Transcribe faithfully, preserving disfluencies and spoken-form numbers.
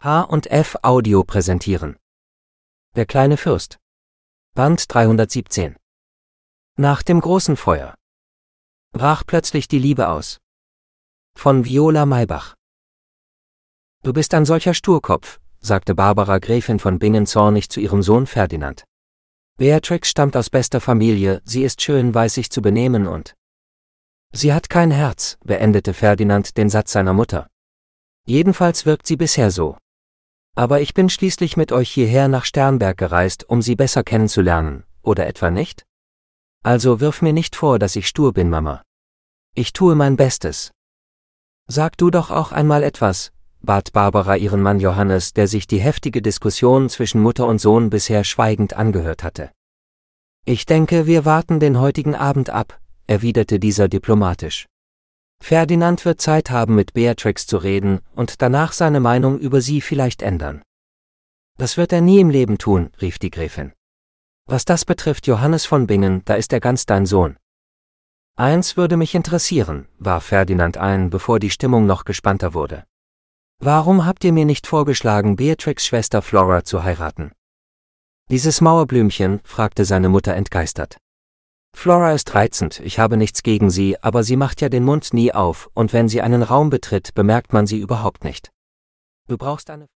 H und F Audio präsentieren. Der kleine Fürst. Band dreihundertsiebzehn. Nach dem großen Feuer. Brach plötzlich die Liebe aus. Von Viola Maybach. Du bist ein solcher Sturkopf, sagte Barbara Gräfin von Bingen zornig zu ihrem Sohn Ferdinand. Beatrix stammt aus bester Familie, sie ist schön, weiß sich zu benehmen und... Sie hat kein Herz, beendete Ferdinand den Satz seiner Mutter. Jedenfalls wirkt sie bisher so. Aber ich bin schließlich mit euch hierher nach Sternberg gereist, um sie besser kennenzulernen, oder etwa nicht? Also wirf mir nicht vor, dass ich stur bin, Mama. Ich tue mein Bestes. Sag du doch auch einmal etwas, bat Barbara ihren Mann Johannes, der sich die heftige Diskussion zwischen Mutter und Sohn bisher schweigend angehört hatte. Ich denke, wir warten den heutigen Abend ab, erwiderte dieser diplomatisch. Ferdinand wird Zeit haben, mit Beatrix zu reden und danach seine Meinung über sie vielleicht ändern. Das wird er nie im Leben tun, rief die Gräfin. Was das betrifft, Johannes von Bingen, da ist er ganz dein Sohn. Eins würde mich interessieren, warf Ferdinand ein, bevor die Stimmung noch gespannter wurde. Warum habt ihr mir nicht vorgeschlagen, Beatrix' Schwester Flora zu heiraten? Dieses Mauerblümchen, fragte seine Mutter entgeistert. Flora ist reizend, ich habe nichts gegen sie, aber sie macht ja den Mund nie auf, und wenn sie einen Raum betritt, bemerkt man sie überhaupt nicht. Du brauchst eine